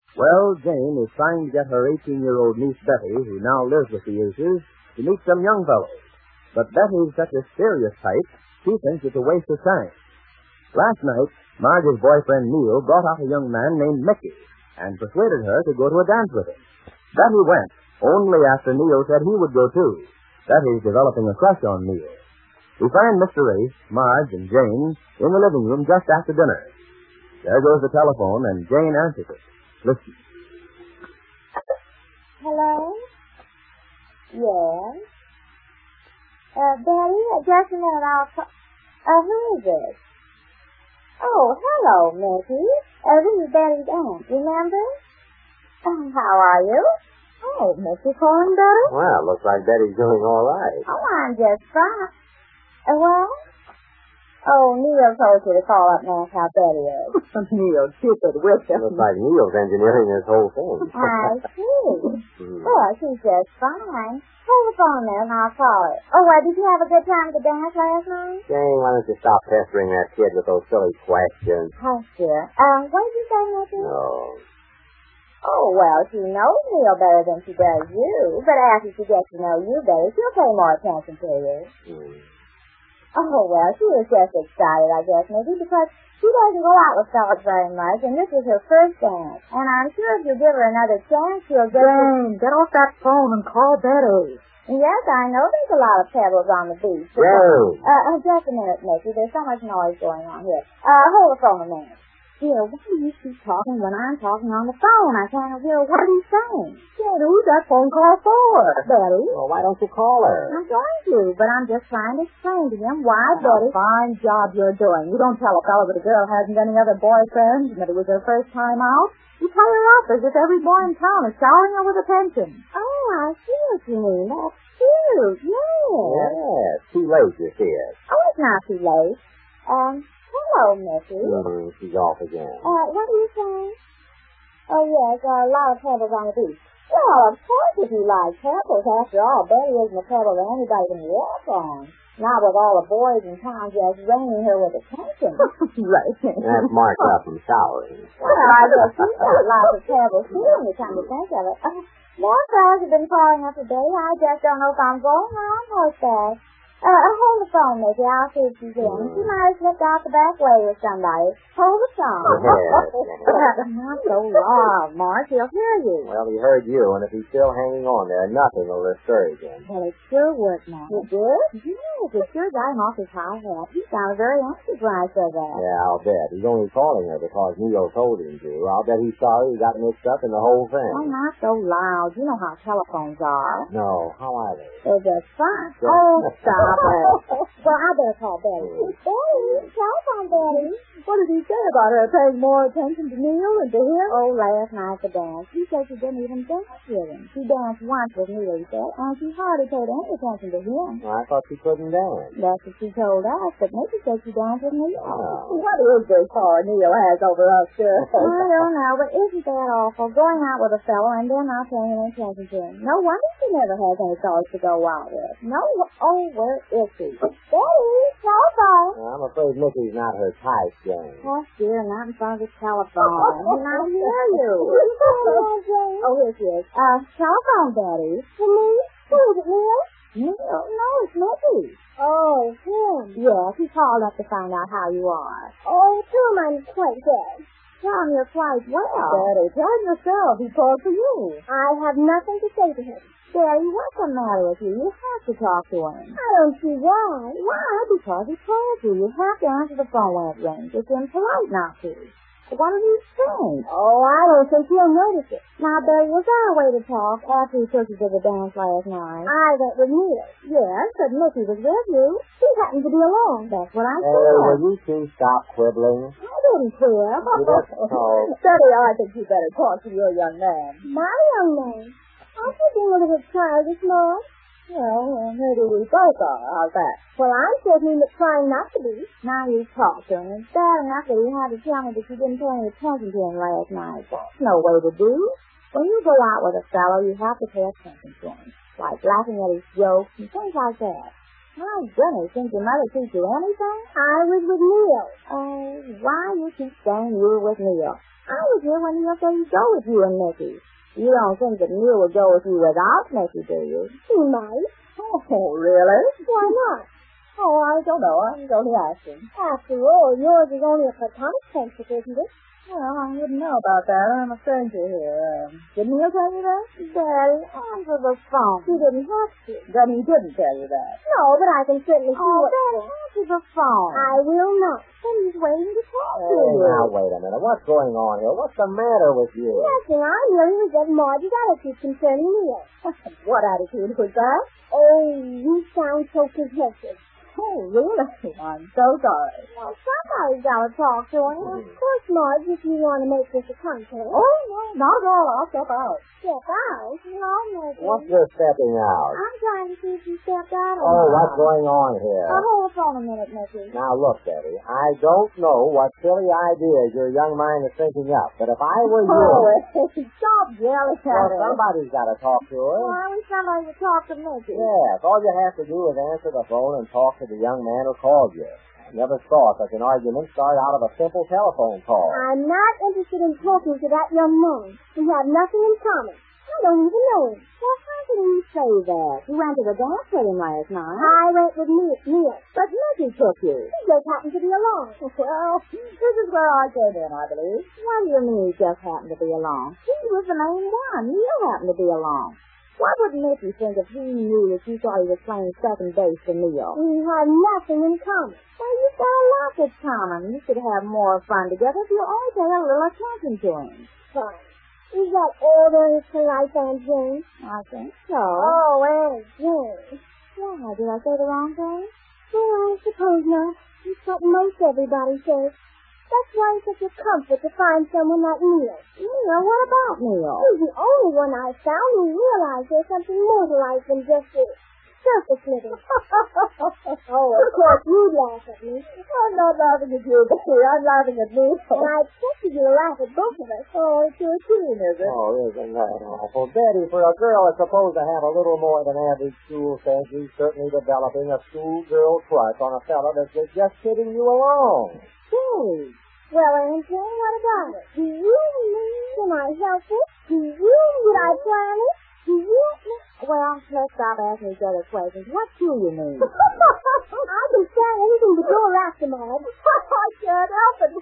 Well, Jane is trying to get her 18-year-old niece Betty, who now lives with the Uses, to meet some young fellows. But Betty's such a serious type, she thinks it's a waste of time. Last night, Marge's boyfriend Neil brought out a young man named Mickey and persuaded her to go to a dance with him. Betty went, only after Neil said he would go too. Betty's developing a crush on Neil. We find Mr. Race, Marge, and Jane in the living room just after dinner. There goes the telephone, and Jane answers it. Listen. Hello? Yes? Betty, just a minute, I'll call. Who is it? Oh, hello, Mickey. This is Betty's aunt, remember? How are you? Oh, Mickey calling Betty? Well, looks like Betty's doing all right. Oh, I'm just fine. What? Oh, Neil told you to call up and ask how Betty is. Neil, stupid with him. Looks like Neil's engineering this whole thing. I see. Well, she's just fine. Hold the phone there and I'll call her. Oh, did you have a good time at the dance last night? Jane, why don't you stop pestering that kid with those silly questions? Hush, dear. What did you say, Mickey? No. Oh, well, she knows Neil better than she does you. But after she gets to know you better, she'll pay more attention to you. Oh, well, she was just excited, I guess, maybe, because she doesn't go out with fellas very much, and this was her first dance. And I'm sure if you give her another chance, she'll get... Jane, get off that phone and call Betty. Yes, I know there's a lot of pebbles on the beach. Jane! Just a minute, Mickey. There's so much noise going on here. Hold the phone a minute. Dear, why do you keep talking when I'm talking on the phone? I can't hear what he's saying. Jane, who's that phone call for? Betty. Well, why don't you call her? I'm going to, but I'm just trying to explain to him why Betty... Fine job you're doing. You don't tell a fellow that a girl hasn't any other boyfriends and that it was her first time out. You tie her up as if every boy in town is showering her with attention. Oh, I see what you mean. That's cute, yes. Yes, too late, you see it. Oh, it's not too late. Hello, Mickey. She's off again. What are you saying? Oh, yes, a lot of pebbles on the beach. Well, of course, if you like pebbles. After all, Betty isn't a pebble that anybody can walk on. Not with all the boys in town just raining her with attention. Right. That's marked up from showering. Well, I guess she's got lots of pebbles, too, when you come to think of it. More fellas have been calling up today. I just don't know if I'm going or on horseback. Hold the phone, Mickey. I'll see if she's in. She might have slipped out the back way with somebody. Hold the phone. Not so loud, Mark. He'll hear you. Well, he heard you, and if he's still hanging on there, nothing will discourage him. Well, it sure worked, Mark. It did? Yes, it sure got him off his high hat. He sounded very anxious when I said that. Yeah, I'll bet. He's only calling her because Neil told him to. I'll bet he's sorry he got mixed up in the whole thing. Oh, not so loud. You know how telephones are. No, how are they? They're just fine. Oh, stop. Well, I better call Betty. Betty, telephone Betty. What did he say about her paying more attention to Neil than to him? Oh, last night at the dance. She said she didn't even dance with him. She danced once with Neil, he said, and she hardly paid any attention to him. Well, I thought she couldn't dance. That's what she told us, but Nicky said she danced with Neil. Oh. What is this power Neil has over us, girls? I don't know, but isn't that awful? Going out with a fellow and then not paying any attention to him. No wonder she never has any fellows to go out with. No, oh, where is she? Betty, telephone. Well, I'm afraid Mickey's not her type, Jane. Oh, dear, not in front of the telephone. And I hear you. Oh, here she is. Telephone, Betty. For me? Who is it, Neil? Neil? No, it's Mickey. Oh, him? Yes, he called up to find out how you are. Oh, tell him I'm quite good. Tell him you're quite well. Betty, tell him yourself. He called for you. I have nothing to say to him. Betty, what's the matter with you? You have to talk to him. I don't see why. Why? Because he told you. You have to answer the phone when it rings. It's impolite not to. What did he say? Oh, I don't think he'll notice it. Now, Betty, was there a way to talk after he took you to the dance last night? I went with Neil. Yes, but Mickey was with you. He happened to be alone. That's what I said. Hey, will you two stop quibbling? I didn't quib. You just talk. Betty, I think you better talk to your young man. My young man? I think being a little childish, Mom. Well, maybe we both are. How's that? Well, I'm certainly trying not to be. Now you talk to him. It's bad enough that you had to tell me that you didn't pay any attention to him last night. That's no way to do. When you go out with a fellow, you have to pay attention to him. Like laughing at his jokes and things like that. My goodness, didn't your mother teach you anything? I was with Neil. Oh, why you keep saying you were with Neil? I was here when Neil said he'd go with you and Mickey. You don't think that Neil would go with you without Mickey, do you? He might. Oh, really? Why not? Oh, I don't know. I was only asking. After all, yours is only a platonic friendship, isn't it? Well, I wouldn't know about that. I'm a stranger here. Didn't Neil tell you that? Daddy, answer the phone. He didn't have to. Then he didn't tell you that. No, but I can certainly see what... Daddy, answer the phone. I will not. But he's waiting to talk to Hey, you. now, wait a minute. What's going on here? What's the matter with you? Nothing. I really resent Marge's attitude concerning Neil. What attitude was that? Oh, you sound so possessive. Oh, really? I'm so sorry. Well, somebody's got to talk to him. Of course, Marge, if you want to make this a contest. Oh, no, not at all. I'll step out. Step out? No, Mickey. What's this stepping out? I'm trying to see if you stepped out or Oh, not. what's going on here? Hold the phone a minute, Mickey. Now, look, Betty, I don't know what silly ideas your young mind is thinking up, but if I were you... Oh, stop yelling at Well, her. somebody's got to talk to her. Why would somebody to talk to Mickey? Yes, all you have to do is answer the phone and talk to the young man who called you. I never saw such an argument start out of a simple telephone call. I'm not interested in talking to that young man. We have nothing in common. I don't even know him. Well, how can you say that? You went to the dance with him last night. I went with Neil. But Mickey took you. He just happened to be along. Well, this is where I came in, I believe. What do you mean he just happened to be along? He was the main one. Neil happened to be along. What would Mickey think if he knew that you thought he was playing second base for Neil? We have nothing in common. Well, you've got a lot in common. You should have more fun together if you all pay a little attention to him. Fun. Is that all there is to life, Aunt Jane? I think so. Oh, Aunt Jane. Why, did I say the wrong thing? Well, I suppose not. It's what most everybody says. That's why it's such a comfort to find someone like Neil. Neil? What about Neil? He's the only one I've found who realized there's something more to life than just this surface living. Oh, of course you'd laugh at me. I'm not laughing at you, Betty. I'm laughing at Neil. And I expected you to laugh at both of us. Oh, it's your tune, is it? Oh, isn't that awful? Betty, for a girl that's supposed to have a little more than average school sense, you're certainly developing a schoolgirl crush on a fellow that's just kidding you along. Hey. Well, Aunt Jane, what about it? Do you mean, can I help it? Do you mean, did I plan it? Do you mean... Well, let's stop asking each other questions. What do you mean? I can stand anything but your laughter, Marge. I can't help it.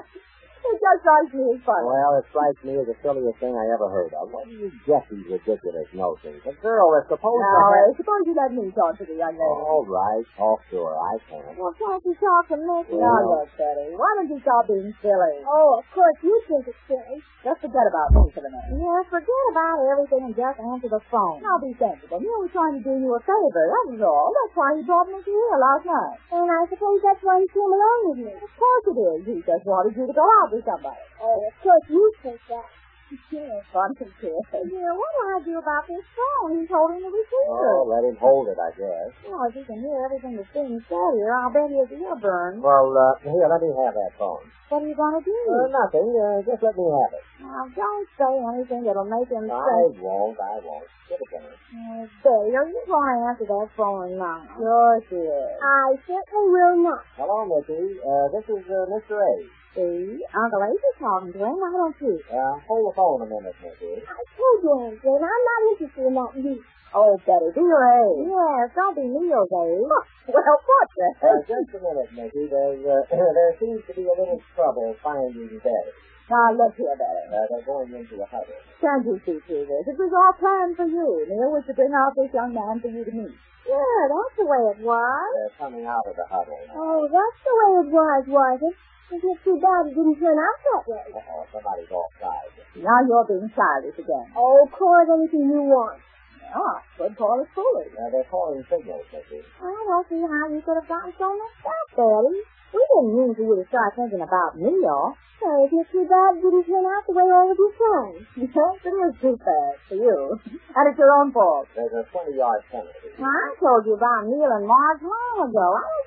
It just strikes me as funny. Well, it strikes me as the silliest thing I ever heard of. Where do you get these ridiculous notions? A girl is supposed to have... suppose you let me talk to the young lady. All right, talk to her. I can. Well, can't you talk to Mickey? Now, look, Betty, why don't you stop being silly? Oh, of course you think it's silly. Just forget about me for the minute. Yeah, forget about everything and just answer the phone. Now, be sensible. He was trying to do you a favor, that was all. That's why he brought me to here last night. And I suppose that's why he came along with me. Of course it is. He just wanted you to go out with somebody. Oh, of course you think that. Yeah, funny kid. Yeah, what do I do about this phone? He's holding the receiver. Oh, let him hold it, I guess. Well, if he can hear everything that's being said here, I'll bet his ear burns. Well, here, let me have that phone. What are you going to do? Nothing. Just let me have it. Now, don't say anything that'll make him I think. won't. Give it to me. Betty, are you going to answer that phone or not? Sure she is. I certainly will not. Hello, Mickey. This is Mr. A. See? Uncle Ace's talking to him. Why don't you? Hold the phone a minute, Mickey. I told you, Aunt Jane, I'm not interested in that lease. Oh, Betty, be your age. Yes, don't be Neil's age. Well, what the heck? Just a minute, Mickey. There seems to be a little trouble finding Betty. Now, look here, Betty. They're going into the huddle. Can't you see through this? It was all planned for you. Neil was to bring out this young man for you to meet. Yeah, that's the way it was. They're coming out of the huddle now. Oh, that's the way it was it? It's just too bad it didn't turn out that way. Oh, somebody's offside. Now you're being childish again. Oh, call it anything you want. Oh, could call it foolish. They're calling signals, Mickey. I don't see how you could have gotten so mixed up, Betty, we didn't mean for you to start thinking about Neil. So isn't it too bad it didn't turn out the way all of you planned? Yes, it was too fast for you. And it's your own fault. There's a 20-yard penalty. I told you about Neil and Marge long ago. I don't see how you got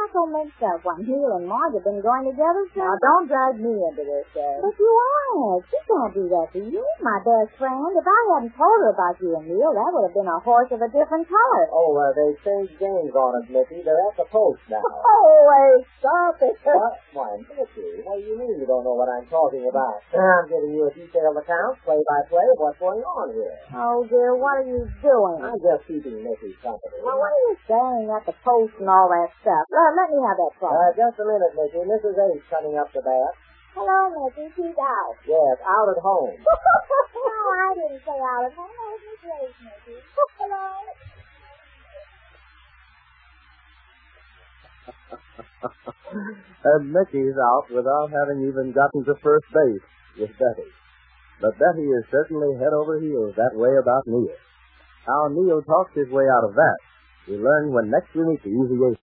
got so mixed up when Neil and Marge have been going together, sir? Now, don't drag me into this, Dad. But you are. She can't do that to you, my best friend. If I hadn't told her about you and Neil, that would have been a horse of a different color. Oh, they changed games on us, Mickey. They're at the post now. Oh, wait, stop it. What? Why, Mickey, what do you mean you don't know what I'm talking about? I'm giving you a detailed account, play-by-play, of what's going on here. Oh, dear, what are you doing? I'm just keeping Mickey company. Well, what are you saying at the post and all that stuff? Let me have that phone. Just a minute, Mickey. Mrs. Ace coming up to bat. Hello, Mickey. She's out. Yes, out at home. No, I didn't say out at home. I was Miss Ace, Mickey. Hello. And Mickey's out without having even gotten to first base with Betty. But Betty is certainly head over heels that way about Neil. How Neil talks his way out of that, we learn when next we meet the Easy Ace.